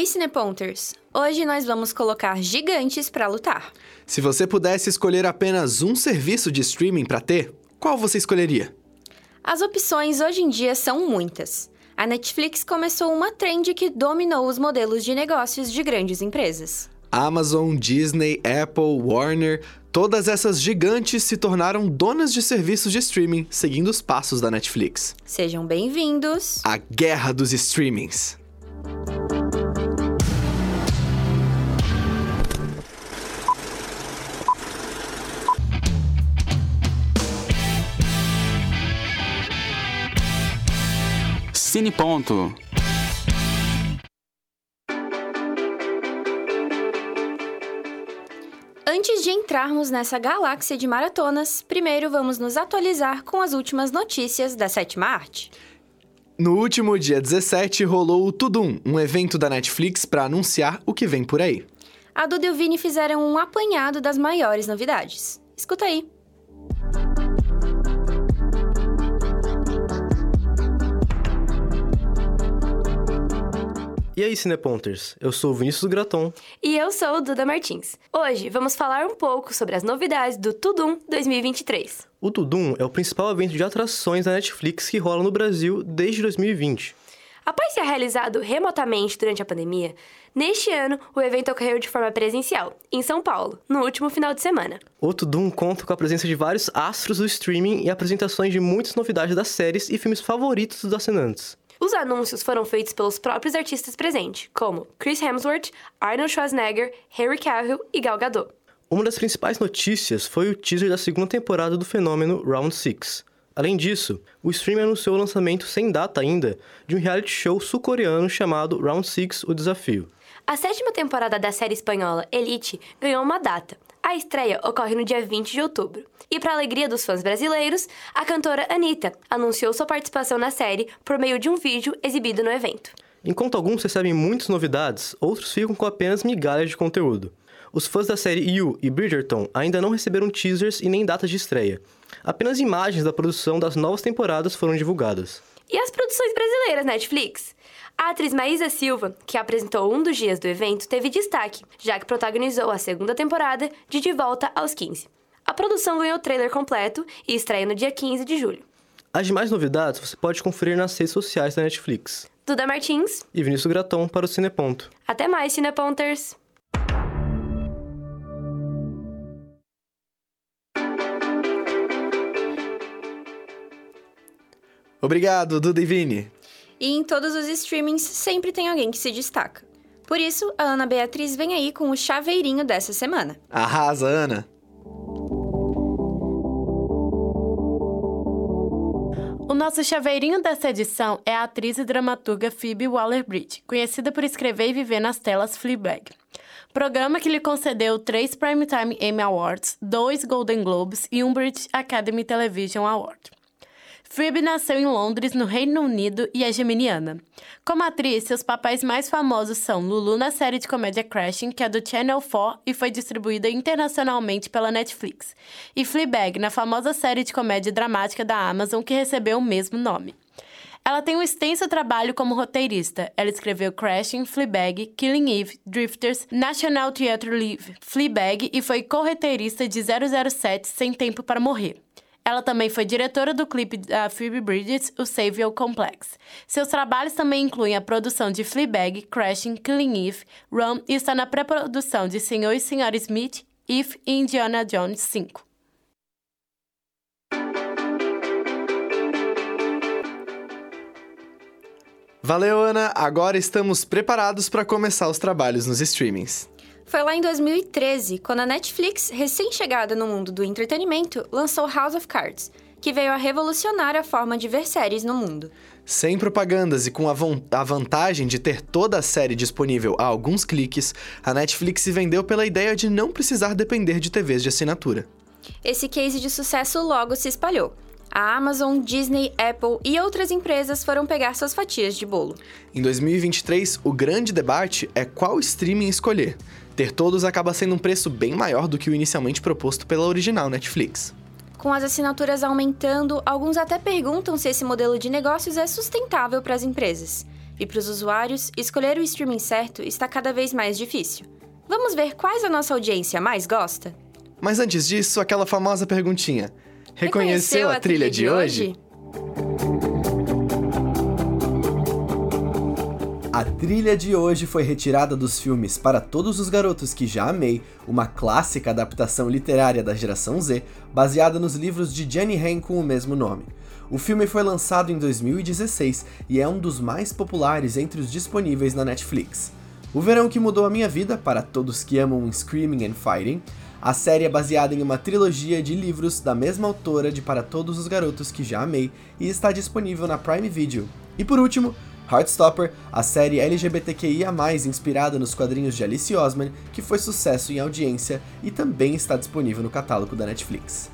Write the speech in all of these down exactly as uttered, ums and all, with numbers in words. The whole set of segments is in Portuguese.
Cineponters! Hoje nós vamos colocar gigantes para lutar. Se você pudesse escolher apenas um serviço de streaming para ter, qual você escolheria? As opções hoje em dia são muitas. A Netflix começou uma trend que dominou os modelos de negócios de grandes empresas. Amazon, Disney, Apple, Warner, todas essas gigantes se tornaram donas de serviços de streaming, seguindo os passos da Netflix. Sejam bem-vindos à guerra dos streamings. Cineponto. Antes de entrarmos nessa galáxia de maratonas, primeiro vamos nos atualizar com as últimas notícias da sétima arte. No último dia dezessete, rolou o Tudum, um evento da Netflix para anunciar o que vem por aí. A Duda e o Vini fizeram um apanhado das maiores novidades. Escuta aí. E aí, Cineponters? Eu sou o Vinícius Graton. E eu sou o Duda Martins. Hoje vamos falar um pouco sobre as novidades do Tudum dois mil e vinte e três. O Tudum é o principal evento de atrações da Netflix que rola no Brasil desde dois mil e vinte. Após ser realizado remotamente durante a pandemia, neste ano o evento ocorreu de forma presencial, em São Paulo, no último final de semana. O Tudum conta com a presença de vários astros do streaming e apresentações de muitas novidades das séries e filmes favoritos dos assinantes. Os anúncios foram feitos pelos próprios artistas presentes, como Chris Hemsworth, Arnold Schwarzenegger, Henry Cavill e Gal Gadot. Uma das principais notícias foi o teaser da segunda temporada do fenômeno Round six. Além disso, o streaming anunciou o lançamento sem data ainda de um reality show sul-coreano chamado Round six O Desafio. A sétima temporada da série espanhola Elite ganhou uma data. A estreia ocorre no dia vinte de outubro. E para a alegria dos fãs brasileiros, a cantora Anitta anunciou sua participação na série por meio de um vídeo exibido no evento. Enquanto alguns recebem muitas novidades, outros ficam com apenas migalhas de conteúdo. Os fãs da série You e Bridgerton ainda não receberam teasers e nem datas de estreia. Apenas imagens da produção das novas temporadas foram divulgadas. E as produções brasileiras Netflix? A atriz Maísa Silva, que apresentou um dos dias do evento, teve destaque, já que protagonizou a segunda temporada de De Volta aos quinze. A produção ganhou o trailer completo e estreia no dia quinze de julho. As demais novidades você pode conferir nas redes sociais da Netflix. Duda Martins e Vinícius Graton para o Cineponto. Até mais, Cineponters! Obrigado, Duda e Vini. E em todos os streamings sempre tem alguém que se destaca. Por isso, a Ana Beatriz vem aí com o chaveirinho dessa semana. Arrasa, Ana! O nosso chaveirinho dessa edição é a atriz e dramaturga Phoebe Waller-Bridge, conhecida por escrever e viver nas telas Fleabag. Programa que lhe concedeu três Primetime Emmy Awards, dois Golden Globes e um British Academy Television Award. Phoebe nasceu em Londres, no Reino Unido, e é geminiana. Como atriz, seus papéis mais famosos são Lulu na série de comédia Crashing, que é do Channel quatro e foi distribuída internacionalmente pela Netflix, e Fleabag, na famosa série de comédia dramática da Amazon, que recebeu o mesmo nome. Ela tem um extenso trabalho como roteirista. Ela escreveu Crashing, Fleabag, Killing Eve, Drifters, National Theatre Live, Fleabag e foi co-roteirista de zero zero sete, Sem Tempo para Morrer. Ela também foi diretora do clipe da Phoebe Bridgers, o Savile Complex. Seus trabalhos também incluem a produção de Fleabag, Crashing, Killing Eve, Run e está na pré-produção de Senhor e Senhora Smith, If e Indiana Jones cinco. Valeu, Ana! Agora estamos preparados para começar os trabalhos nos streamings. Foi lá em dois mil e treze, quando a Netflix, recém-chegada no mundo do entretenimento, lançou House of Cards, que veio a revolucionar a forma de ver séries no mundo. Sem propagandas e com a, a vantagem de ter toda a série disponível a alguns cliques, a Netflix se vendeu pela ideia de não precisar depender de T Vs de assinatura. Esse case de sucesso logo se espalhou. A Amazon, Disney, Apple e outras empresas foram pegar suas fatias de bolo. Em dois mil e vinte e três, o grande debate é qual streaming escolher. Ter todos acaba sendo um preço bem maior do que o inicialmente proposto pela original Netflix. Com as assinaturas aumentando, alguns até perguntam se esse modelo de negócios é sustentável para as empresas. E para os usuários, escolher o streaming certo está cada vez mais difícil. Vamos ver quais a nossa audiência mais gosta? Mas antes disso, aquela famosa perguntinha. Reconheceu, Reconheceu a, a trilha, trilha de, de hoje? hoje? A trilha de hoje foi retirada dos filmes Para Todos os Garotos que Já Amei, uma clássica adaptação literária da geração Z, baseada nos livros de Jenny Han com o mesmo nome. O filme foi lançado em dois mil e dezesseis e é um dos mais populares entre os disponíveis na Netflix. O verão que mudou a minha vida, para todos que amam Screaming and Fighting, a série é baseada em uma trilogia de livros da mesma autora de Para Todos os Garotos que Já Amei e está disponível na Prime Video. E por último, Heartstopper, a série L G B T Q I A mais, inspirada nos quadrinhos de Alice Oseman, que foi sucesso em audiência e também está disponível no catálogo da Netflix.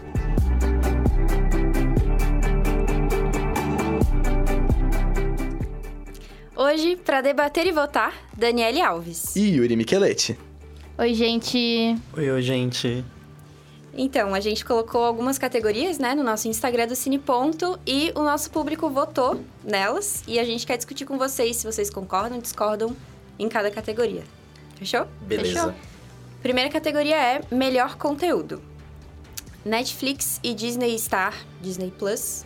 Hoje, para debater e votar, Daniele Alves. E Yuri Micheletti. Oi, gente. Oi, oi, gente. Então, a gente colocou algumas categorias, né, no nosso Instagram do Cine Ponto e o nosso público votou nelas e a gente quer discutir com vocês se vocês concordam ou discordam em cada categoria. Fechou? Beleza. Fechou? Primeira categoria é Melhor Conteúdo. Netflix e Disney Star, Disney Plus.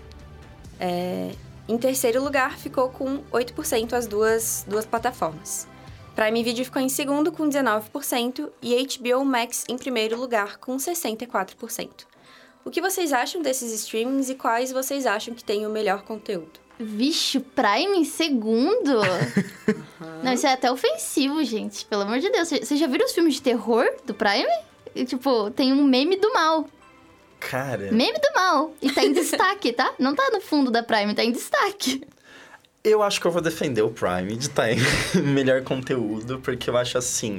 É, em terceiro lugar, ficou com oito por cento as duas, duas plataformas. Prime Video ficou em segundo com dezenove por cento e H B O Max em primeiro lugar com sessenta e quatro por cento. O que vocês acham desses streamings e quais vocês acham que tem o melhor conteúdo? Vixe, Prime em segundo? Uhum. Não, isso é até ofensivo, gente. Pelo amor de Deus. Vocês já viram os filmes de terror do Prime? E, tipo, tem um meme do mal. Cara... Meme do mal. E tá em destaque, tá? Não tá no fundo da Prime, tá em destaque. Eu acho que eu vou defender o Prime de estar em melhor conteúdo, porque eu acho assim...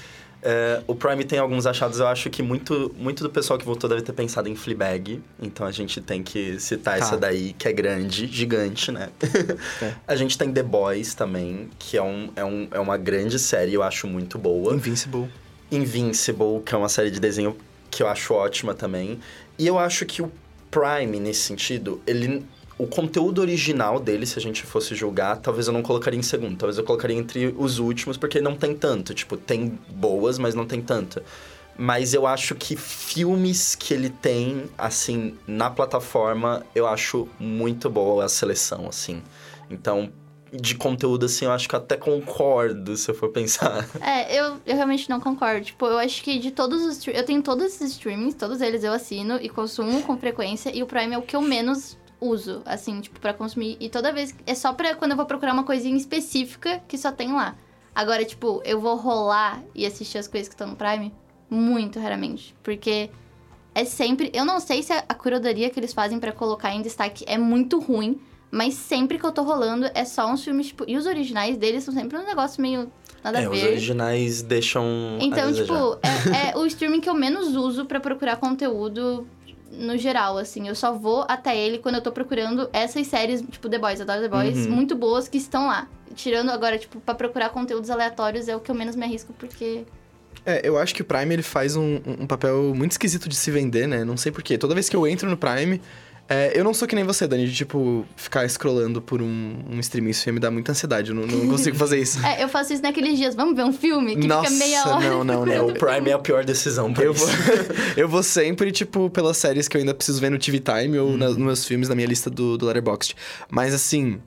Uh, o Prime tem alguns achados, eu acho que muito, muito do pessoal que votou deve ter pensado em Fleabag. Então a gente tem que citar tá. essa daí, que é grande, gigante, né? É. A gente tem The Boys também, que é, um, é, um, é uma grande série, eu acho muito boa. Invincible. Invincible, que é uma série de desenho que eu acho ótima também. E eu acho que o Prime, nesse sentido, ele... O conteúdo original dele, se a gente fosse julgar, talvez eu não colocaria em segundo. Talvez eu colocaria entre os últimos, porque não tem tanto. Tipo, tem boas, mas não tem tanto. Mas eu acho que filmes que ele tem, assim, na plataforma, eu acho muito boa a seleção, assim. Então, de conteúdo, assim, eu acho que eu até concordo, se eu for pensar. É, eu, eu realmente não concordo. Tipo, eu acho que de todos os... Eu tenho todos esses streamings, todos eles eu assino e consumo com frequência. E o Prime é o que eu menos... uso, assim, tipo, pra consumir. E toda vez... É só pra quando eu vou procurar uma coisinha específica que só tem lá. Agora, tipo, eu vou rolar e assistir as coisas que estão no Prime muito raramente. Porque é sempre... Eu não sei se a, a curadoria que eles fazem pra colocar em destaque é muito ruim, mas sempre que eu tô rolando é só uns filmes, tipo... E os originais deles são sempre um negócio meio... Nada é, a ver. Os originais deixam Então, tipo, é, é o streaming que eu menos uso pra procurar conteúdo... no geral, assim. Eu só vou até ele quando eu tô procurando essas séries, tipo The Boys, adoro The Boys, uhum. muito boas que estão lá. Tirando agora, tipo, pra procurar conteúdos aleatórios é o que eu menos me arrisco, porque... É, eu acho que o Prime, ele faz um, um papel muito esquisito de se vender, né? Não sei porquê. Toda vez que eu entro no Prime... É, eu não sou que nem você, Dani, de, tipo, ficar scrollando por um, um streaming, isso ia me dar muita ansiedade, eu não, não consigo fazer isso. É, eu faço isso naqueles dias, vamos ver um filme que Nossa, fica meia hora. não, não, não. É, o Prime é a pior decisão pra eu isso. Vou, eu vou sempre, tipo, pelas séries que eu ainda preciso ver no T V Time ou hum. na, nos meus filmes, na minha lista do, do Letterboxd. Mas, assim,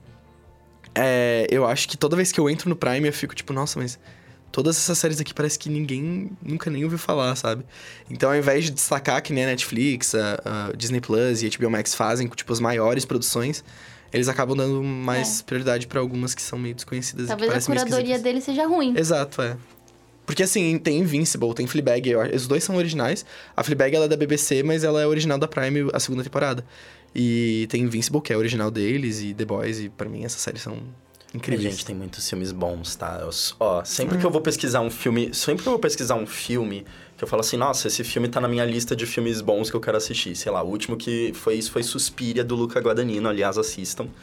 é, eu acho que toda vez que eu entro no Prime, eu fico, tipo, nossa, mas... Todas essas séries aqui parece que ninguém nunca nem ouviu falar, sabe? Então, ao invés de destacar que nem a Netflix, a, a Disney Plus e a H B O Max fazem, tipo, as maiores produções, eles acabam dando mais é. prioridade pra algumas que são meio desconhecidas. Talvez a curadoria dele seja ruim. Exato, é. Porque, assim, tem Invincible, tem Fleabag, os dois são originais. A Fleabag, ela é da B B C, mas ela é original da Prime, a segunda temporada. E tem Invincible, que é original deles, e The Boys, e pra mim essas séries são... incrível. A gente tem muitos filmes bons, tá? Eu, ó, sempre que eu vou pesquisar um filme... Sempre que eu vou pesquisar um filme, que eu falo assim, nossa, esse filme tá na minha lista de filmes bons que eu quero assistir. Sei lá, o último que foi isso foi Suspiria, do Luca Guadagnino, aliás, assistam.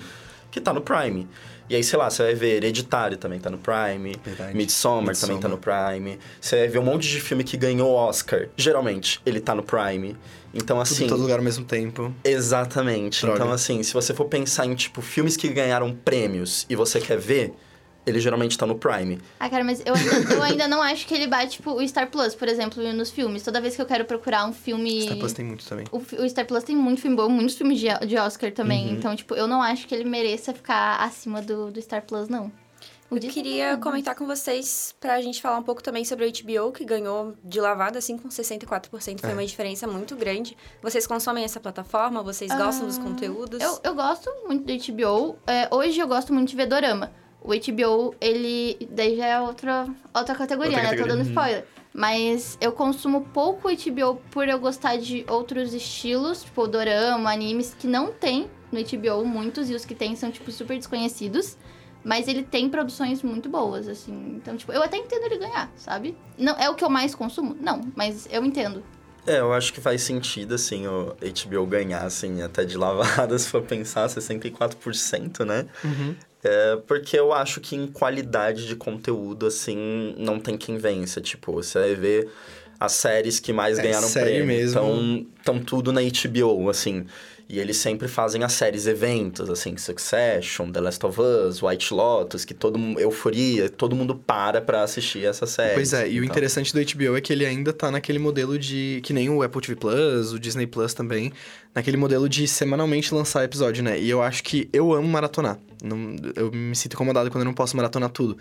que tá no Prime. E aí, sei lá, você vai ver Hereditário também tá no Prime, Verdade. Midsommar, Midsommar também tá no Prime. Você vai ver um monte de filme que ganhou Oscar. Geralmente, ele tá no Prime. Então, assim... Tudo em todo lugar ao mesmo tempo. Exatamente. Droga. Então, assim, se você for pensar em, tipo, filmes que ganharam prêmios e você quer ver, ele geralmente tá no Prime. Ah, cara, mas eu ainda, eu ainda não acho que ele bate, tipo, o Star Plus, por exemplo, nos filmes. Toda vez que eu quero procurar um filme... Star Plus tem muito também. O, o Star Plus tem muito filme bom, muitos filmes de, de Oscar também. Uhum. Então, tipo, eu não acho que ele mereça ficar acima do, do Star Plus, não. O Eu queria comentar com vocês pra gente falar um pouco também sobre o H B O, que ganhou de lavada, assim, com sessenta e quatro por cento. Foi É. uma diferença muito grande. Vocês consomem essa plataforma? Vocês gostam dos conteúdos? Eu, eu gosto muito do H B O. É, hoje eu gosto muito de ver dorama. O H B O, ele... Daí já é outra, outra categoria, Outra né? categoria. Tô dando spoiler. Mas eu consumo pouco H B O por eu gostar de outros estilos, tipo dorama, animes, que não tem no H B O, muitos, e os que tem são, tipo, super desconhecidos. Mas ele tem produções muito boas, assim. Então, tipo, eu até entendo ele ganhar, sabe? Não, é o que eu mais consumo? Não, mas eu entendo. É, eu acho que faz sentido, assim, o H B O ganhar, assim, até de lavada, se for pensar, sessenta e quatro por cento, né? Uhum. É, porque eu acho que em qualidade de conteúdo, assim, não tem quem vença. Tipo, você vai ver as séries que mais É, ganharam série prêmio. mesmo. Então, estão tudo na H B O, assim. E eles sempre fazem as séries eventos, assim, Succession, The Last of Us, White Lotus, que todo mundo... Euforia, todo mundo para pra assistir essa série. Pois é, e o então. interessante do H B O é que ele ainda tá naquele modelo de... Que nem o Apple T V Plus, o Disney Plus também. Naquele modelo de semanalmente lançar episódio, né? E eu acho que eu amo maratonar. Não, eu me sinto incomodado quando eu não posso maratonar tudo.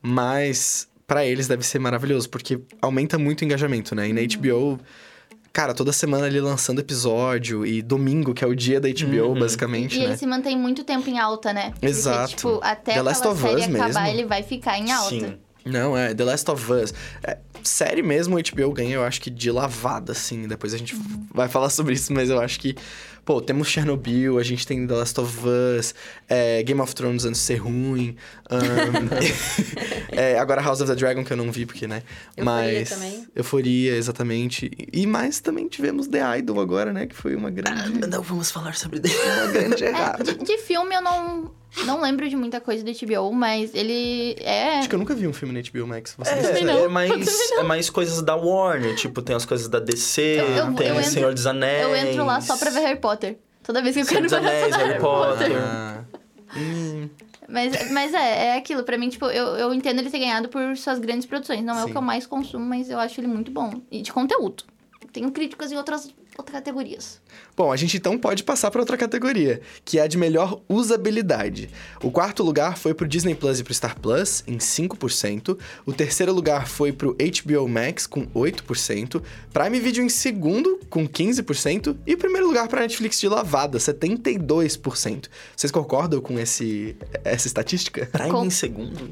Mas pra eles deve ser maravilhoso, porque aumenta muito o engajamento, né? E na H B O... Cara, toda semana ele lançando episódio, e domingo, que é o dia da H B O, Uhum. basicamente, E né? ele se mantém muito tempo em alta, né? Porque, Exato. tipo, até The Last aquela of série Us acabar, mesmo. ele vai ficar em alta. Sim. Não, é The Last of Us. É, série mesmo, o H B O ganha, eu acho que de lavada, assim. Depois a gente vai falar sobre isso, mas eu acho que... Pô, temos Chernobyl, a gente tem The Last of Us, é, Game of Thrones antes de ser ruim. Um, é, agora House of the Dragon, que eu não vi, porque, né? Euforia mas, também. Euforia, exatamente. E mais também tivemos The Idol agora, né? Que foi uma grande... Não vamos falar sobre uma grande É, errada. de, de filme eu não, não lembro de muita coisa do H B O, mas ele é... Acho que eu nunca vi um filme na H B O Max. Você É, não. é, mais, é mais coisas da Warner, tipo, tem as coisas da D C, Eu- eu- tem eu entro- Senhor dos Anéis. Eu entro lá só pra ver Harry Potter. Toda vez que eu Senhor quero dos Anéis, maratonar Harry Potter. Ah, hum, Mas, mas é, é aquilo. Pra mim, tipo, eu, eu entendo ele ter ganhado por suas grandes produções. Não é o Sim. que eu mais consumo, mas eu acho ele muito bom. E de conteúdo. Tenho críticas em outras, outras categorias. Bom, a gente então pode passar para outra categoria, que é a de melhor usabilidade. O quarto lugar foi pro Disney Plus e pro Star Plus, em cinco por cento. O terceiro lugar foi pro H B O Max, com oito por cento. Prime Video em segundo, com quinze por cento. E o primeiro lugar pra Netflix de lavada, setenta e dois por cento. Vocês concordam com esse, essa estatística? Prime Com- em segundo?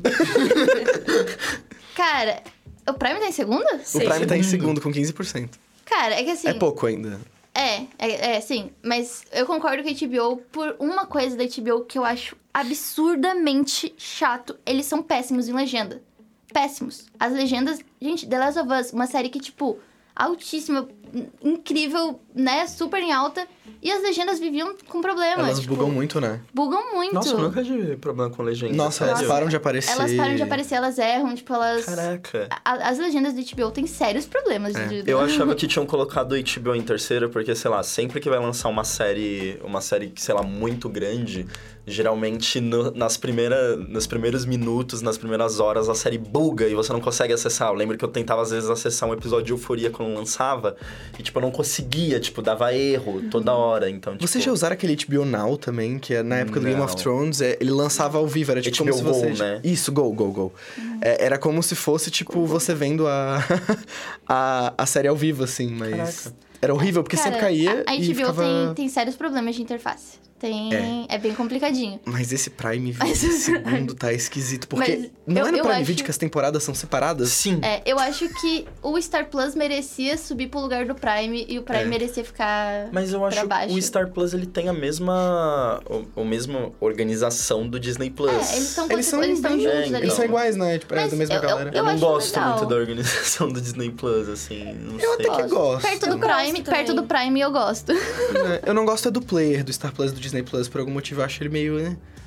Cara, o Prime tá em segunda? O Prime tá em segundo, com quinze por cento. Cara, é que assim... É pouco ainda. É, é, é, sim. Mas eu concordo com a H B O por uma coisa da H B O que eu acho absurdamente chato. Eles são péssimos em legenda. Péssimos. As legendas... Gente, The Last of Us, uma série que, tipo, altíssima, incrível, né? Super em alta. E as legendas viviam com problema. Elas tipo, bugam muito, né? Bugam muito. Nossa, eu nunca tive problema com legenda. Nossa, sério. elas param de aparecer. Elas param de aparecer, elas erram, tipo, elas... Caraca. A- as legendas do H B O têm sérios problemas. É. De... Eu achava que tinham colocado o H B O em terceiro, porque, sei lá, sempre que vai lançar uma série, uma série, sei lá, muito grande, geralmente no, nas primeiras, nos primeiros minutos, nas primeiras horas, a série buga e você não consegue acessar. Eu lembro que eu tentava, às vezes, acessar um episódio de Euforia quando lançava e, tipo, eu não conseguia, tipo, dava erro toda hora, então, tipo... Vocês já usaram aquele H B O Now também, que é na época do Game of Não. Thrones, é, ele lançava ao vivo, era tipo H B O como se você... Go, né? Isso, Go, Go, Go. É, era como se fosse, tipo, você vendo a, a, a série ao vivo, assim, mas... Caraca. Era horrível, porque Cara, sempre caía a, a e H B O ficava... tem, tem sérios problemas de interface. Tem... É, é bem complicadinho. Mas esse Prime Video Mas- segundo tá esquisito, porque Mas não eu- é no eu Prime acho- Video que as temporadas são separadas? Sim. É, eu acho que o Star Plus merecia subir pro lugar do Prime e o Prime É. merecia ficar Mas eu acho pra que baixo. o Star Plus, ele tem a mesma... O, a mesma organização do Disney Plus. É, eles estão Eles são, eles estão bem- juntos é, ali. Eles são iguais, né? Tipo, é Mas da mesma eu- eu- galera. Eu, não acho gosto legal. muito da organização do Disney Plus, assim, não Eu sei. até que gosto. Perto do Eu gosto Prime, também. perto do Prime eu gosto. É, eu não gosto é do player do Star Plus e do Disney Plus, por algum motivo eu acho ele meio... né?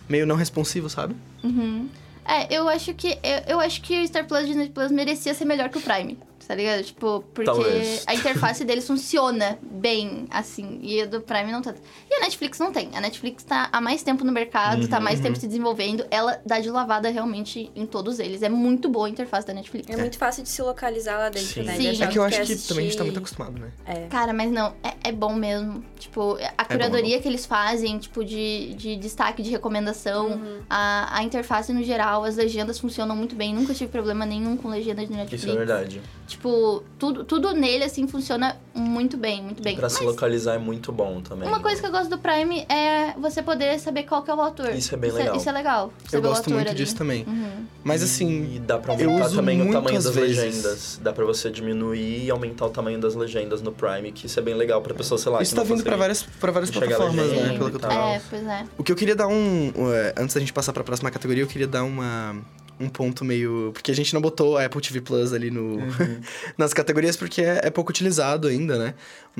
meio não responsivo, sabe? Uhum. É, eu acho que eu, eu acho que o Star Plus, Disney Plus merecia ser melhor que o Prime, tá ligado? Tipo, porque Talvez. a interface deles funciona bem, assim, e a do Prime não tanto. E a Netflix não tem. A Netflix tá há mais tempo no mercado, Uhum, tá há mais uhum. tempo se desenvolvendo. Ela dá de lavada realmente em todos eles. É muito boa a interface da Netflix. É muito fácil de se localizar lá dentro, Sim. né? Sim. De achar É que eu acho quer que também a gente tá muito assistir- acostumado, né? É. Cara, mas não, é, é bom mesmo. Tipo, a curadoria que eles fazem, tipo, de, de destaque, de recomendação, Uhum. a, a interface no geral, as legendas funcionam muito bem. Nunca tive problema nenhum com legendas no Netflix. Isso é verdade. Tipo, tudo, tudo nele, assim, funciona muito bem, muito bem. Pra se Mas localizar é muito bom também. uma coisa que eu gosto do Prime é você poder saber qual que é o autor. Isso é bem isso legal. É, isso é legal. Eu saber o gosto autor muito ali. disso também. Uhum. Mas E assim, dá pra eu aumentar uso também o muito tamanho às das vezes. legendas. Dá pra você diminuir e aumentar o tamanho das legendas no Prime, que isso é bem legal pra pessoa, sei lá, isso que tá não vindo pra consegue várias, pra várias enxergar a plataformas, né? legenda Pelo que eu tô e tal. É, pois é. O que eu queria dar um... é, antes da gente passar pra próxima categoria, eu queria dar uma... um ponto meio... Porque a gente não botou a Apple T V Plus ali no... nas categorias, porque é, é pouco utilizado ainda, né?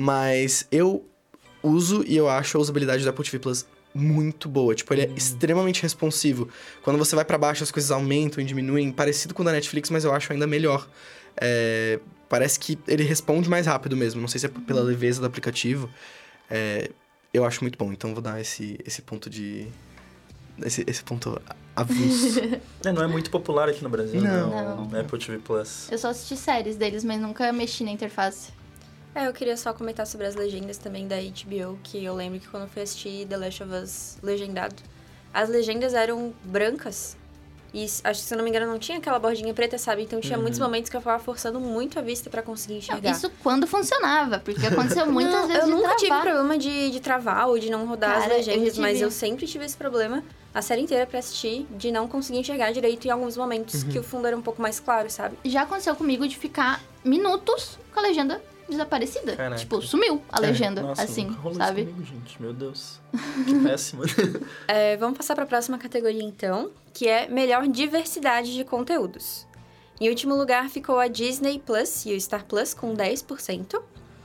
Mas eu uso e eu acho a usabilidade da Apple T V Plus muito boa. Tipo, ele é extremamente responsivo. Quando você vai pra baixo, as coisas aumentam e diminuem. Parecido com o da Netflix, mas eu acho ainda melhor. É, parece que ele responde mais rápido mesmo. Não sei se é pela leveza do aplicativo. É, eu acho muito bom. Então, vou dar esse, esse ponto de... Esse, esse ponto avulso. É, não é muito popular aqui no Brasil, Não. não. Apple T V Plus. Eu só assisti séries deles, mas nunca mexi na interface. É, eu queria só comentar sobre as legendas também da H B O, que eu lembro que quando eu fui assistir The Last of Us legendado, as legendas eram brancas. E acho que, se eu não me engano, não tinha aquela bordinha preta, sabe? Então tinha muitos momentos que eu ficava forçando muito a vista pra conseguir Não, enxergar. isso quando funcionava, porque aconteceu muitas Não, vezes eu de nunca tive travar. problema de, de travar ou de não rodar Cara, as eu legendas, já mas tive. eu sempre tive esse problema, a série inteira pra assistir, de não conseguir enxergar direito em alguns momentos que o fundo era um pouco mais claro, sabe? Já aconteceu comigo de ficar minutos com a legenda desaparecida. Caraca. Tipo, sumiu a legenda, Nossa, assim, nunca rolou sabe? isso comigo, gente. Meu Deus. Que péssimo. É, vamos passar para a próxima categoria, então, que é melhor diversidade de conteúdos. Em último lugar ficou a Disney Plus e o Star Plus com dez por cento,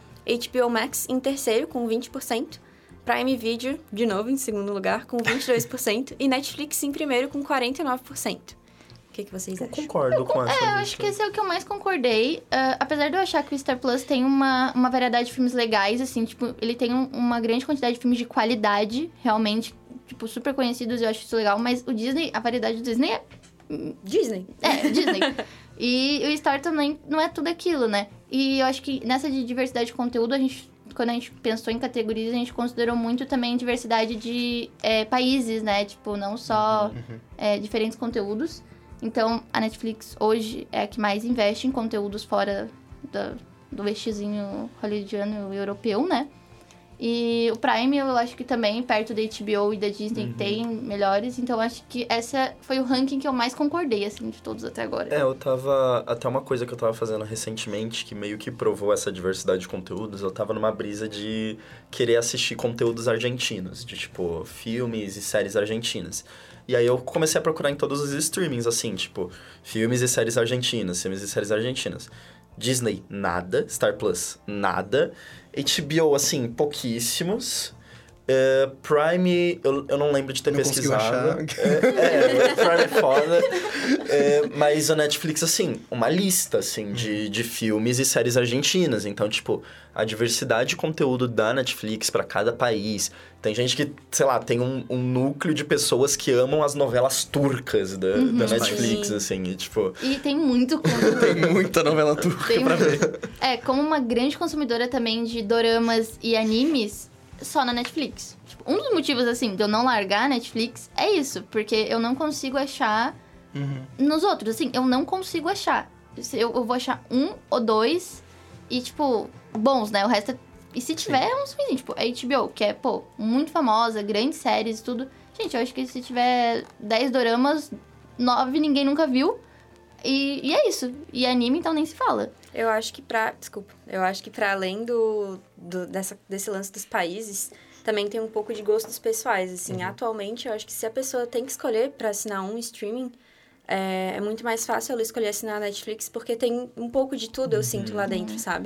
H B O Max em terceiro com vinte por cento, Prime Video, de novo, em segundo lugar, com vinte e dois por cento, e Netflix em primeiro com quarenta e nove por cento. O que, que vocês Eu acham? concordo com essa É, eu lista. acho que esse é o que eu mais concordei. Ah, apesar de eu achar que o Star Plus tem uma, uma variedade de filmes legais, assim, tipo, ele tem um- uma grande quantidade de filmes de qualidade, realmente, tipo, super conhecidos, eu acho isso legal, mas o Disney, a variedade do Disney é Disney. É, Disney. E o Star também não é tudo aquilo, né? E eu acho que nessa de diversidade de conteúdo, a gente, quando a gente pensou em categorias, a gente considerou muito também diversidade de é, países, né? Tipo, não só é, diferentes conteúdos. Então, a Netflix hoje é a que mais investe em conteúdos fora da, do eixozinho hollywoodiano e europeu, né? E o Prime, eu acho que também, perto da H B O e da Disney, tem melhores. Então, acho que essa foi o ranking que eu mais concordei, assim, de todos até agora. É, eu tava... Até uma coisa que eu tava fazendo recentemente, que meio que provou essa diversidade de conteúdos, eu tava numa brisa de querer assistir conteúdos argentinos, de, tipo, filmes e séries argentinas. E aí eu comecei a procurar em todos os streamings, assim, tipo, filmes e séries argentinas, filmes e séries argentinas. Disney, nada. Star Plus, nada. H B O, assim, pouquíssimos. É, Prime, eu, eu não lembro de ter Não conseguiu pesquisado. achar. É, é, Prime é foda. É, mas a Netflix, assim, uma lista, assim, de, de filmes e séries argentinas. Então, tipo, a diversidade de conteúdo da Netflix pra cada país. Tem gente que, sei lá, tem um, um núcleo de pessoas que amam as novelas turcas da, da Netflix, Sim. assim. E, tipo, E tem muito conteúdo. Tem muita novela turca Tem pra muito. ver. É, como uma grande consumidora também de doramas e animes, só na Netflix. Tipo, um dos motivos, assim, de eu não largar a Netflix é isso. Porque eu não consigo achar nos outros, assim, eu não consigo achar. Eu, eu vou achar um ou dois e, tipo, bons, né? O resto é... E se tiver, é uns ruins, tipo, a H B O, que é, pô, muito famosa, grandes séries e tudo. Gente, eu acho que se tiver dez doramas, nove ninguém nunca viu. E, e é isso. E anime, então, nem se fala. Eu acho que pra... Desculpa. Eu acho que pra além do, do, dessa, desse lance dos países, também tem um pouco de gostos pessoais, assim. Atualmente, eu acho que se a pessoa tem que escolher pra assinar um streaming, é, é muito mais fácil ela escolher assinar a Netflix, porque tem um pouco de tudo, eu sinto lá dentro, sabe?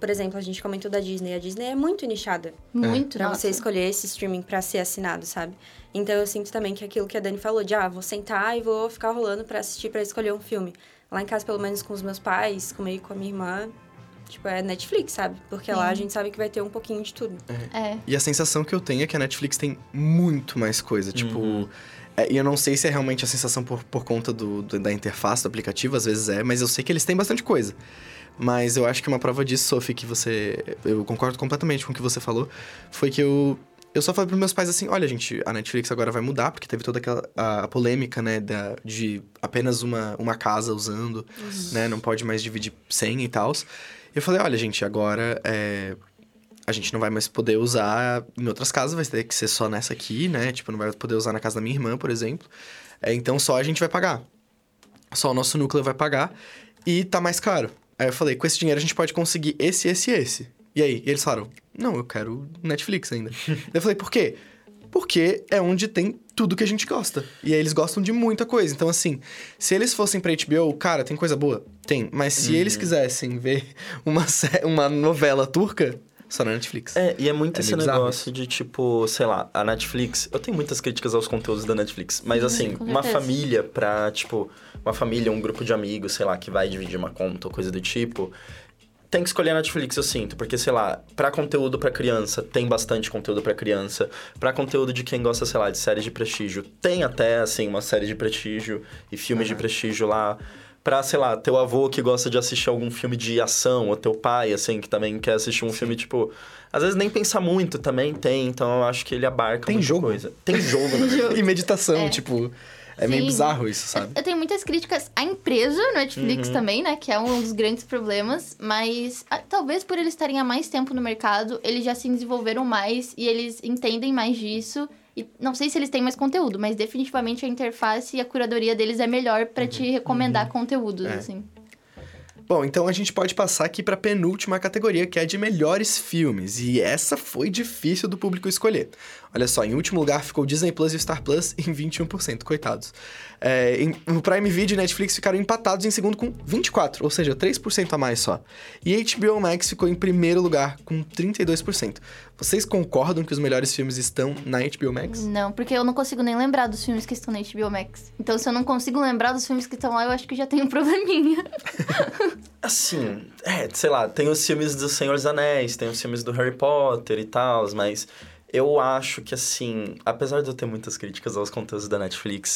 por exemplo, a gente comentou da Disney. A Disney é muito nichada. Muito, Pra nossa. você escolher esse streaming pra ser assinado, sabe? Então, eu sinto também que aquilo que a Dani falou, de, ah, vou sentar e vou ficar rolando pra assistir, pra escolher um filme. Lá em casa, pelo menos com os meus pais, comigo e com a minha irmã, tipo, é Netflix, sabe? Porque Sim. lá a gente sabe que vai ter um pouquinho de tudo. É. E a sensação que eu tenho é que a Netflix tem muito mais coisa. Tipo, Uhum. é, e eu não sei se é realmente a sensação por, por conta do, do- da interface do aplicativo, às vezes é, mas eu sei que eles têm bastante coisa. Mas eu acho que uma prova disso, Sophie, que você... Eu concordo completamente com o que você falou, foi que eu... Eu só falei pros meus pais assim, olha, gente, a Netflix agora vai mudar, porque teve toda aquela a, a polêmica, né, da, de apenas uma, uma casa usando, né, não pode mais dividir senha e tal. Eu falei, olha, gente, agora é, a gente não vai mais poder usar em outras casas, vai ter que ser só nessa aqui, né, tipo, não vai poder usar na casa da minha irmã, por exemplo. É, então, só a gente vai pagar. Só o nosso núcleo vai pagar e tá mais caro. Aí eu falei, com esse dinheiro a gente pode conseguir esse, esse e esse. E aí? E eles falaram, não, eu quero Netflix ainda. Eu falei, por quê? Porque é onde tem tudo que a gente gosta. E aí eles gostam de muita coisa. Então, assim, se eles fossem pra H B O, cara, tem coisa boa? Tem. Mas se eles quisessem ver uma, sé- uma novela turca, só na Netflix. É, e é muito É esse meio bizarro negócio de, tipo, sei lá, a Netflix... Eu tenho muitas críticas aos conteúdos da Netflix, mas, assim, com uma certeza. família pra, tipo... Uma família, um grupo de amigos, sei lá, que vai dividir uma conta ou coisa do tipo... Tem que escolher a Netflix, eu sinto, porque, sei lá, pra conteúdo pra criança, tem bastante conteúdo pra criança. Pra conteúdo de quem gosta, sei lá, de séries de prestígio, tem até, assim, uma série de prestígio e filmes de prestígio lá. Pra, sei lá, teu avô que gosta de assistir algum filme de ação, ou teu pai, assim, que também quer assistir um filme, tipo... Às vezes nem pensar muito, também tem, então eu acho que ele abarca Tem muita jogo. coisa. Tem jogo, né? E meditação, É. tipo... É meio Sim. bizarro isso, sabe? Eu, eu tenho muitas críticas à empresa Netflix também, né? Que é um dos grandes problemas. Mas ah, talvez por eles estarem há mais tempo no mercado, eles já se desenvolveram mais e eles entendem mais disso. E não sei se eles têm mais conteúdo, mas definitivamente a interface e a curadoria deles é melhor pra te recomendar conteúdos, É. assim. Bom, então a gente pode passar aqui pra penúltima categoria, que é a de melhores filmes. E essa foi difícil do público escolher. Olha só, em último lugar ficou Disney Plus e Star Plus em vinte e um por cento, coitados. É, em, o Prime Video e Netflix ficaram empatados em segundo com vinte e quatro por cento, ou seja, três por cento a mais só. E H B O Max ficou em primeiro lugar com trinta e dois por cento. Vocês concordam que os melhores filmes estão na H B O Max? Não, porque eu não consigo nem lembrar dos filmes que estão na H B O Max. Então, se eu não consigo lembrar dos filmes que estão lá, eu acho que já tem um probleminha. Assim, é, sei lá, tem os filmes do Senhor dos Anéis, tem os filmes do Harry Potter e tal, mas eu acho que, assim, apesar de eu ter muitas críticas aos conteúdos da Netflix,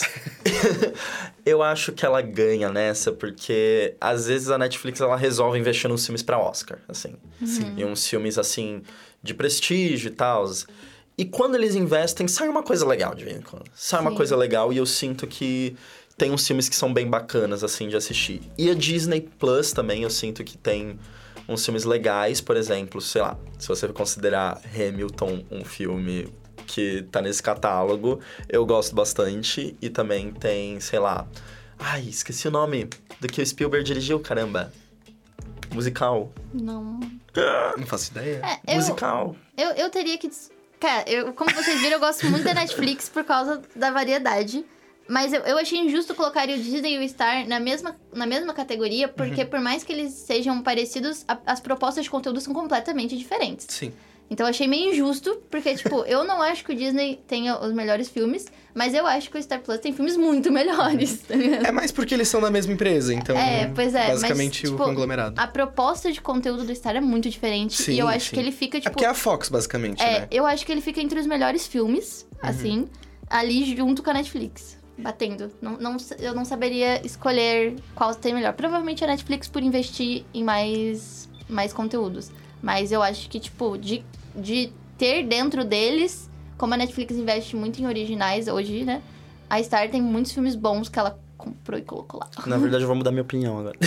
eu acho que ela ganha nessa, porque às vezes a Netflix, ela resolve investir nos filmes pra Oscar, assim. Sim. E uns filmes, assim, de prestígio e tal. E quando eles investem, sai uma coisa legal de vez em quando. Sai uma Sim. coisa legal e eu sinto que tem uns filmes que são bem bacanas, assim, de assistir. E a Disney Plus também, eu sinto que tem uns filmes legais, por exemplo, sei lá, se você considerar Hamilton um filme que tá nesse catálogo, eu gosto bastante. E também tem, sei lá... Ai, esqueci o nome do que o Spielberg dirigiu, caramba. Musical. Não. Não faço ideia. É, eu, Musical. eu, eu teria que... des- Cara, eu, como vocês viram, eu gosto muito da Netflix por causa da variedade. Mas eu, eu achei injusto colocar o Disney e o Star na mesma, na mesma categoria, porque por mais que eles sejam parecidos, a- as propostas de conteúdo são completamente diferentes. Sim. Então eu achei meio injusto, porque, tipo, eu não acho que o Disney tenha os melhores filmes, mas eu acho que o Star Plus tem filmes muito melhores, tá ligado? É mais porque eles são da mesma empresa, então... É, pois é, basicamente mas, o tipo, conglomerado. A proposta de conteúdo do Star é muito diferente, Sim, e eu acho sim. que ele fica, É tipo... porque é a Fox, basicamente, É, né? eu acho que ele fica entre os melhores filmes, assim, ali junto com a Netflix, batendo. Não, não, eu não saberia escolher qual tem melhor. Provavelmente a Netflix por investir em mais, mais conteúdos. Mas eu acho que, tipo, de, de ter dentro deles, como a Netflix investe muito em originais hoje, né? A Star tem muitos filmes bons que ela comprou e colocou lá. Na verdade, eu vou mudar minha opinião agora.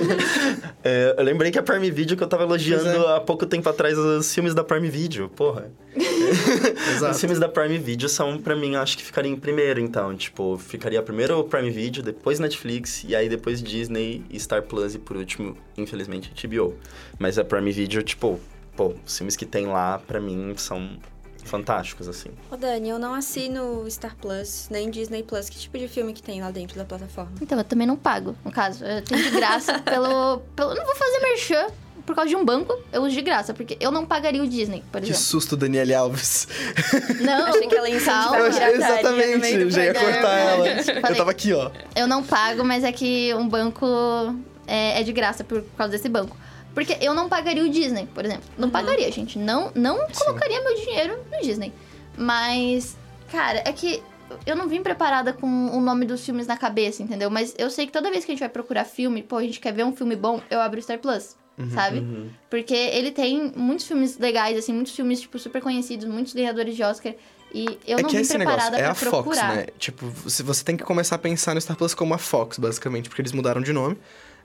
É, eu lembrei que a Prime Video, que eu tava elogiando Pois é. há pouco tempo atrás, os filmes da Prime Video, porra. Os Exato. filmes da Prime Video são, pra mim, acho que ficariam em primeiro, então. Tipo, ficaria primeiro o Prime Video, depois Netflix, e aí depois Disney e Star Plus, e por último, infelizmente, H B O. Mas a Prime Video, tipo, pô, os filmes que tem lá, pra mim, são fantásticos, assim. Ô, Dani, eu não assino Star Plus, nem Disney Plus. Que tipo de filme que tem lá dentro da plataforma? Então, eu também não pago, no caso. Eu tenho de graça pelo... pelo... Eu não vou fazer merchan, por causa de um banco, eu uso de graça. Porque eu não pagaria o Disney, por Que exemplo. susto, Daniele Alves. Não, Achei que ela ia incentivar calma. Eu a achei- pirataria no meio exatamente, do já ia programa. cortar ela. Falei. Eu tava aqui, ó. Eu não pago, mas é que um banco é, é de graça por causa desse banco. Porque eu não pagaria o Disney, por exemplo. Não pagaria, gente. Não, não colocaria meu dinheiro no Disney. Mas, cara, é que eu não vim preparada com o nome dos filmes na cabeça, entendeu? Mas eu sei que toda vez que a gente vai procurar filme, pô, a gente quer ver um filme bom, eu abro o Star Plus, sabe? Porque ele tem muitos filmes legais, assim, muitos filmes, tipo, super conhecidos, muitos ganhadores de Oscar. E eu é não que vim esse preparada negócio é pra a Fox, procurar. né? Tipo, você você tem que começar a pensar no Star Plus como a Fox, basicamente, porque eles mudaram de nome.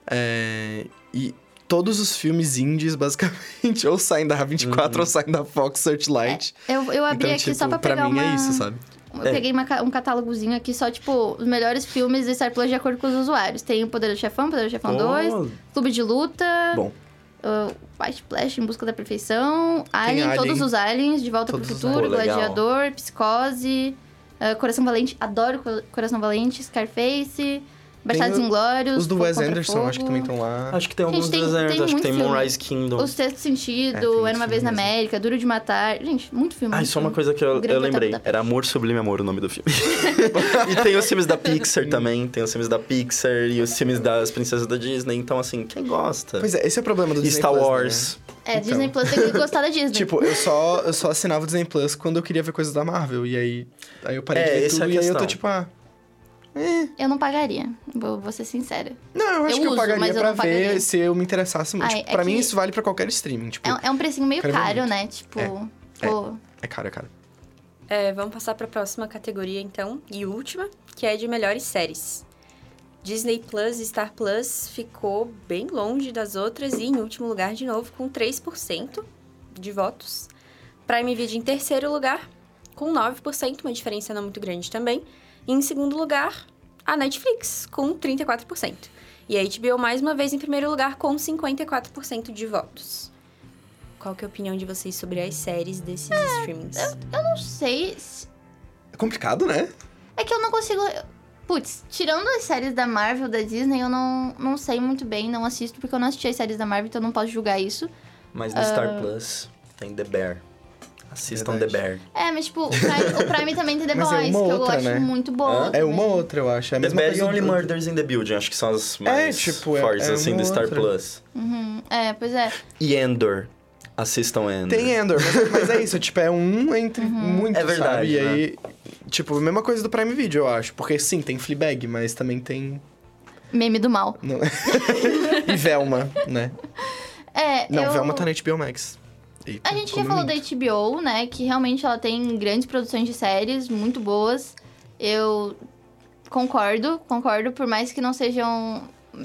É, E todos os filmes indies, basicamente, ou saem da A vinte e quatro ou saem da Fox Searchlight. Eu, eu abri Então, aqui tipo, só pra pegar mim uma... é isso, sabe? Eu peguei uma ca- um catálogozinho aqui, só, tipo, os melhores filmes do Star Plus de acordo com os usuários. Tem o Poder do Chefão, Poder do Chefão dois, Clube de Luta, Bom, uh, White Flash, Em Busca da Perfeição, Alien, Alien, Todos os Aliens, De Volta Todos pro os Futuro, Aliens. Pô, legal. Gladiador, Psicose, uh, Coração Valente, adoro Co- Coração Valente, Scarface, Bastardos Tem o- Inglórios, os do Fogo Wes Contra Anderson, Fogo. acho que também estão lá. Acho que tem Gente, alguns tem- desenhos, tem acho que muito tem filme. Moonrise Kingdom. O Sexto Sentido, É, tem muito Era Uma Vez na filme mesmo. América, Duro de Matar. Gente, muito filme. Ah, muito só uma filme. coisa que O eu, Grande eu lembrei. Otávio da Era Amor Sublime Amor o nome do filme. E tem os filmes da Pixar também. Tem os filmes da Pixar e os filmes das princesas da Disney. Então, assim, quem gosta? Pois é, esse é o problema do E Disney Star Plus, Wars. É, Então. Disney Plus tem que gostar da Disney. Né? Tipo, eu só, eu só assinava o Disney Plus quando eu queria ver coisas da Marvel. E aí, aí eu parei É, de ver essa é tudo a e aí eu tô questão. tipo, ah... eu não pagaria. Vou, vou ser sincera. Não, eu acho Eu que eu uso, pagaria mas eu pra não pagaria. ver se eu me interessasse muito. Ai, Tipo, é pra mim que- isso vale pra qualquer streaming. Tipo, É, é um precinho meio quero ver caro, muito. né? Tipo, É, pô. é caro, é caro. É, vamos passar para a próxima categoria, então, e última, que é de melhores séries. Disney Plus e Star Plus ficou bem longe das outras e em último lugar de novo, com três por cento de votos. Prime Video em terceiro lugar, com nove por cento, uma diferença não muito grande também. E em segundo lugar, a Netflix, com trinta e quatro por cento. E a H B O, mais uma vez, em primeiro lugar, com cinquenta e quatro por cento de votos. Qual que é a opinião de vocês sobre as séries desses streamings? Eu não sei. se- É complicado, né? É que eu não consigo. Putz, tirando as séries da Marvel, da Disney, eu não, não sei muito bem, não assisto, porque eu não assisti as séries da Marvel, então eu não posso julgar isso. Mas no Star Plus tem The Bear. Assistam Verdade. The Bear. É, mas tipo, o Prime, o Prime também tem The Mas é Boys, uma que eu outra, acho né? muito boa. Hã? É uma também. outra, eu acho. É a The mesma Bear e coisa Only do- Murders in the Building. Acho que são as mais tipo, é- fortes, é assim, uma do Star outra. Plus. Uhum, é, pois é. E Endor. Assistam Endor. Tem Endor, mas, mas é isso, tipo, é um entre Uhum. muitos, É verdade, sabe? E né? aí, tipo, a mesma coisa do Prime Video, eu acho. Porque sim, tem Fleabag, mas também tem... Meme do mal. Não... e Velma, né? É, Não, eu... Velma tá na H B O Max. Eita, A gente já como falou eu da minto. H B O, né? Que realmente ela tem grandes produções de séries muito boas. Eu concordo, concordo, por mais que não sejam.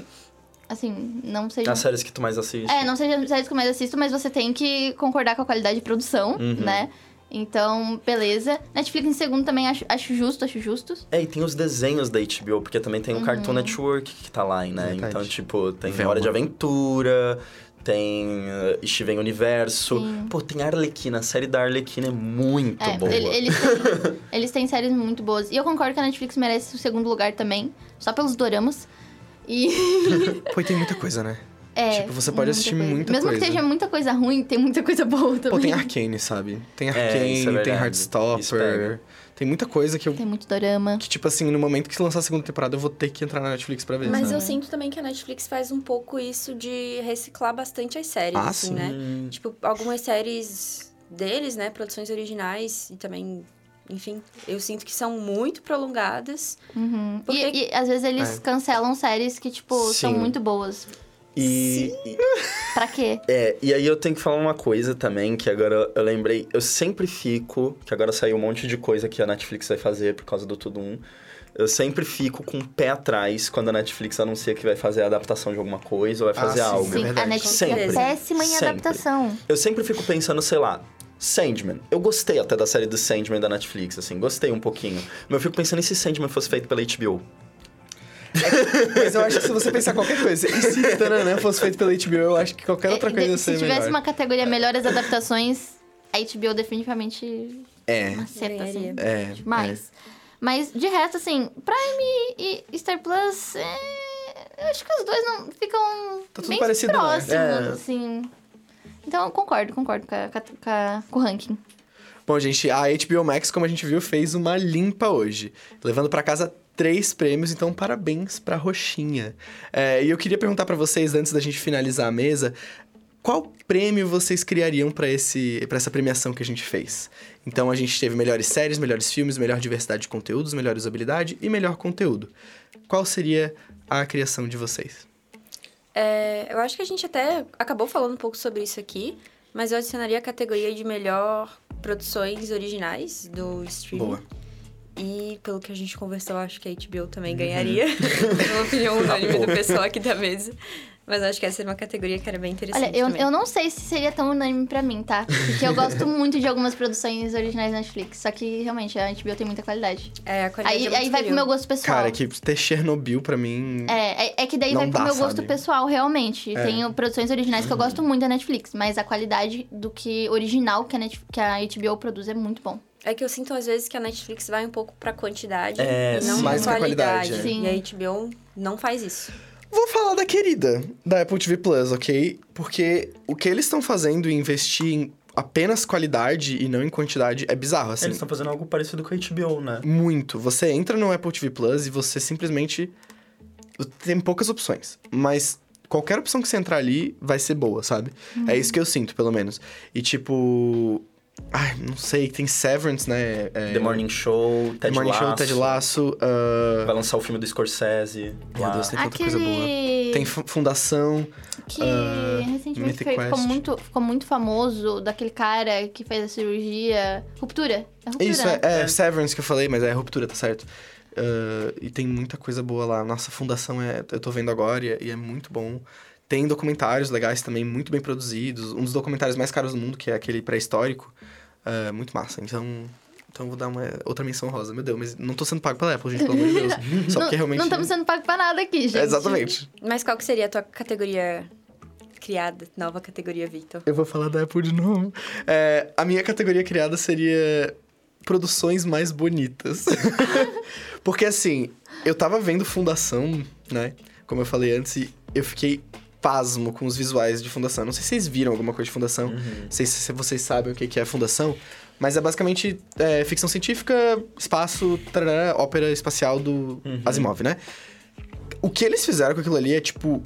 Assim, não sejam. As séries que tu mais assiste. É, não sejam séries que eu mais assisto, mas você tem que concordar com a qualidade de produção, Uhum. né? Então, beleza. Netflix em segundo também acho, acho justo, acho justos. É, e tem os desenhos da H B O, porque também tem o Cartoon Network que tá lá, né? Verdade. Então, tipo, tem Velma. Hora de Aventura, tem uh, Steven Universo. Sim. Pô, tem Arlequina. A série da Arlequina é muito É, boa. ele- eles, têm, eles têm séries muito boas. E eu concordo que a Netflix merece o segundo lugar também, só pelos doramas. E. Pô, e tem muita coisa, né? É, Tipo, você pode muita assistir coisa. muita Mesmo coisa. que esteja muita coisa ruim, tem muita coisa boa também. Pô, tem Arcane, sabe? Tem É, isso é Arcane, tem verdade. Isso Heartstopper. pega. Tem muita coisa que eu... Tem muito dorama. Que, tipo assim, no momento que lançar a segunda temporada, eu vou ter que entrar na Netflix pra ver, Mas sabe? eu sinto também que a Netflix faz um pouco isso de reciclar bastante as séries, Ah, assim, sim. né? Hum, Tipo, algumas séries deles, né? Produções originais e também, enfim, eu sinto que são muito prolongadas. Uhum. Porque- E, e, às vezes eles É. cancelam séries que, tipo, são Sim. muito boas. E, e- Pra quê? é, e aí eu tenho que falar uma coisa também, que agora eu lembrei. Eu sempre fico, que agora saiu um monte de coisa que a Netflix vai fazer por causa do Tudo Um. Eu sempre fico com o pé atrás quando a Netflix anuncia que vai fazer a adaptação de alguma coisa ou vai Ah, fazer sim. algo. Sim, verdade. a Netflix Sempre. é péssima em Sempre. adaptação. Eu sempre fico pensando, sei lá, Sandman. Eu gostei até da série do Sandman da Netflix, assim, gostei um pouquinho. Mas eu fico pensando, e se Sandman fosse feito pela H B O? Mas eu acho que se você pensar qualquer coisa, e se Tananã fosse feito pela H B O, eu acho que qualquer outra É, coisa ia se ser tivesse melhor. uma categoria melhores adaptações, a H B O definitivamente É, maceta, assim. é. Demais. Mas, de resto, assim, Prime e Star Plus, é... Eu acho que os dois não ficam Tá tudo bem parecido, né? próximos, É. assim. Então, eu concordo, concordo com, a- com, a- com, a- com o ranking. Bom, gente, a H B O Max, como a gente viu, fez uma limpa hoje, levando pra casa três prêmios, então parabéns pra Roxinha. É, e eu queria perguntar pra vocês, antes da gente finalizar a mesa, qual prêmio vocês criariam pra esse para essa premiação que a gente fez? Então a gente teve melhores séries, melhores filmes, melhor diversidade de conteúdos, melhor usabilidade e melhor conteúdo. Qual seria a criação de vocês? É, eu acho que a gente até acabou falando um pouco sobre isso aqui, mas eu adicionaria a categoria de melhor produções originais do streaming. Boa. E pelo que a gente conversou, eu acho que a H B O também ganharia. É uma opinião unânime do pessoal aqui da mesa. Mas eu acho que essa era uma categoria que era bem interessante Olha, eu, também. eu não sei se seria tão unânime pra mim, tá? Porque eu gosto muito de algumas produções originais da Netflix. Só que, realmente, a H B O tem muita qualidade. É, a qualidade Aí, é muito aí vai pro superior. meu gosto pessoal. Cara, que ter Chernobyl pra mim... É, é, é que daí Não vai pro dá, meu gosto sabe? pessoal, realmente. É. Tem produções originais que eu gosto muito da Netflix, mas a qualidade do que original que a, Net, que a H B O produz é muito bom. É que eu sinto, às vezes, que a Netflix vai um pouco pra quantidade É, e não sim. pra Mais pra qualidade. qualidade, é. E a H B O não faz isso. Vou falar da querida, da Apple T V Plus, ok? Porque o que eles estão fazendo em investir em apenas qualidade e não em quantidade é bizarro, assim. Eles estão fazendo algo parecido com a H B O, né? Muito. Você entra no Apple T V Plus e você simplesmente... Tem poucas opções, mas qualquer opção que você entrar ali vai ser boa, sabe? É isso que eu sinto, pelo menos. E tipo... Ai, não sei, tem Severance, né? É... The Morning Show, The Ted Morning Lasso. Show, Ted Lasso. ah, Vai lançar o filme do Scorsese. Meu lá. Deus, tem tanta coisa boa. Aquele Tem Fu- Fundação. que ah, recentemente Mythic foi- ficou, Quest. muito, ficou muito famoso, daquele cara que fez a cirurgia... Ruptura? É Ruptura, Isso, né? é, é Severance que eu falei, mas é Ruptura, tá certo. Ah, e tem muita coisa boa lá. Nossa, Fundação é, eu tô vendo agora e é, e é muito bom. Tem documentários legais também, muito bem produzidos. Um dos documentários mais caros do mundo, que é aquele pré-histórico. Ah, muito massa. Então, então eu vou dar uma outra menção rosa. Meu Deus, mas não tô sendo pago pela Apple, gente, pelo amor de Deus. Só Não- porque realmente... Não estamos sendo pagos pra nada aqui, gente. É, exatamente. Mas qual que seria a tua categoria criada, nova categoria, Victor? Eu vou falar da Apple de novo. É, a minha categoria criada seria produções mais bonitas. Porque, assim, eu tava vendo Fundação, né? Como eu falei antes, e eu fiquei pasmo com os visuais de Fundação. Não sei se vocês viram alguma coisa de Fundação. Uhum. Não sei se vocês sabem o que que é Fundação. Mas é basicamente é, ficção científica, espaço, tarará, ópera espacial do Uhum. Asimov, né? O que eles fizeram com aquilo ali é, tipo...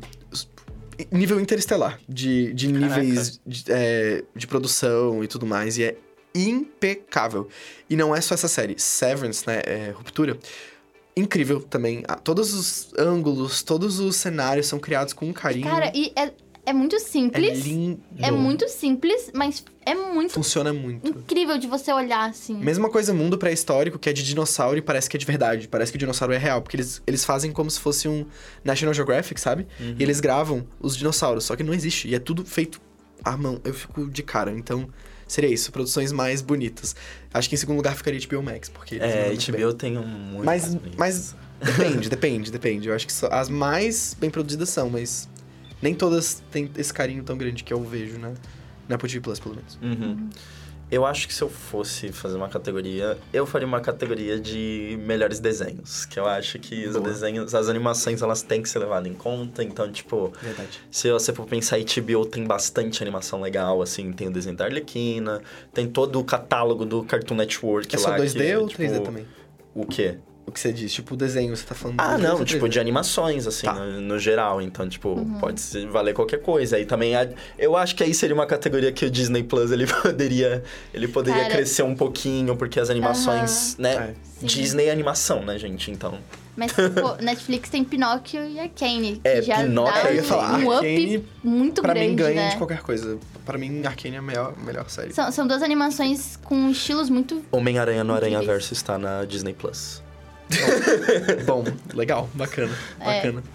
nível interestelar de, de níveis de, é, de produção e tudo mais. E é impecável. E não é só essa série. Severance, né? É, Ruptura. Incrível também. Ah, todos os ângulos, todos os cenários são criados com um carinho. Cara, e é, é muito é simples. lindo. É muito simples, mas é muito Funciona muito. incrível de você olhar, assim. Mesma coisa, mundo pré-histórico, que é de dinossauro e parece que é de verdade. Parece que o dinossauro é real, porque eles, eles fazem como se fosse um National Geographic, sabe? Uhum. E eles gravam os dinossauros, só que não existe. E é tudo feito à mão. Eu fico de cara. Então, seria isso. Produções mais bonitas. Acho que em segundo lugar ficaria H B O Max, porque... eles É, mandam muito H B bem. O tem um muito... Mas, bonitos. mas depende, depende, depende. Eu acho que só- as mais bem produzidas são, mas nem todas têm esse carinho tão grande que eu vejo na, na Apple T V Plus, pelo menos. Uhum. Eu acho que se eu fosse fazer uma categoria, eu faria uma categoria de melhores desenhos. Que eu acho que os Boa. desenhos, as animações, elas têm que ser levadas em conta. Então, tipo, Verdade. se você for pensar, H B O tem bastante animação legal, assim. Tem o desenho da Arlequina, tem todo o catálogo do Cartoon Network É lá. só dois D que, ou tipo, três D também? O quê? O que você diz? Tipo, o desenho, você tá falando... Ah, de dois não, ou tipo, três D? de animações, assim, Tá. no, no geral. Então, tipo, pode ser, valer qualquer coisa. Aí também, a- eu acho que aí seria uma categoria que o Disney Plus, ele poderia, ele poderia Cara. crescer um pouquinho, porque as animações, né? É. Sim. Disney é animação, né, gente? Então, Mas, pô, Netflix tem Pinóquio e Arcane. É, que já Pinóquio, dá eu ia falar, um Arcane, up muito Pra grande, mim, ganha né? de qualquer coisa. Pra mim, Arcane é a melhor, melhor série. São, são duas animações com estilos muito... Homem-Aranha no Incríveis. Aranhaverso está na Disney Plus. Bom, legal, bacana, É. bacana.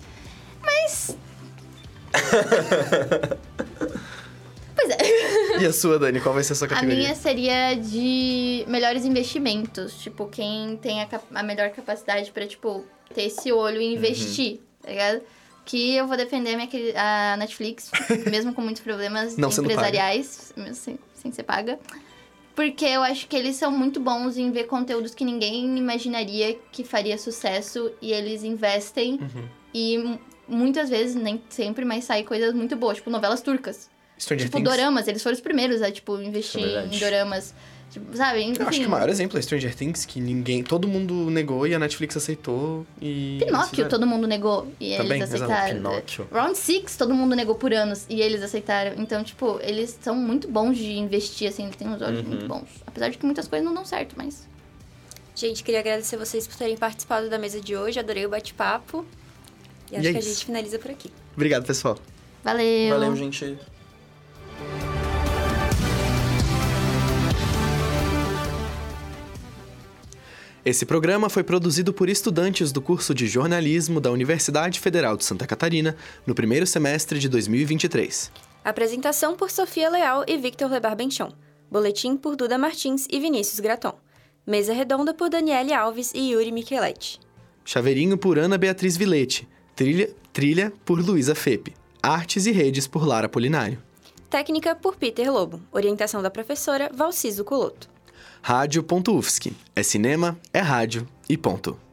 Pois é. E a sua, Dani, qual vai ser a sua A categoria? minha seria de melhores investimentos. Tipo, quem tem a, cap- a melhor capacidade pra, tipo, ter esse olho e investir, tá ligado? Que eu vou defender a, minha, queri- a Netflix, mesmo com muitos problemas Não sendo empresariais, mesmo sem, sem ser paga. Porque eu acho que eles são muito bons em ver conteúdos que ninguém imaginaria que faria sucesso. E eles investem Uhum. e muitas vezes, nem sempre, mas sai coisas muito boas, tipo novelas turcas. Stranger Tipo, Things. doramas, eles foram os primeiros a, tipo, investir É verdade. em doramas. Tipo, sabe? Enfim, Eu acho que o maior exemplo é Stranger Things, que ninguém... Todo mundo negou e a Netflix aceitou e... eles Pinóquio, fizeram. todo mundo negou e Também, eles exato. aceitaram. Pinóquio. Round Six, todo mundo negou por anos e eles aceitaram. Então, tipo, eles são muito bons de investir, assim, eles têm uns olhos Uhum. muito bons. Apesar de que muitas coisas não dão certo, mas... Gente, queria agradecer vocês por terem participado da mesa de hoje. Adorei o bate-papo. E acho é que a isso. gente finaliza por aqui. Obrigado, pessoal. Valeu! Valeu, gente. Esse programa foi produzido por estudantes do curso de jornalismo da Universidade Federal de Santa Catarina no primeiro semestre de dois mil e vinte e três. Apresentação por Sofia Leal e Victor Lebar Benchon. Boletim por Duda Martins e Vinícius Graton. Mesa redonda por Daniele Alves e Yuri Micheletti. Chaveirinho por Ana Beatriz Vilete. Trilha, trilha por Luísa Fepe. Artes e redes por Lara Polinário. Técnica por Peter Lobo. Orientação da professora Valciso Coloto. Rádio.ufsc. É cinema, é rádio e ponto.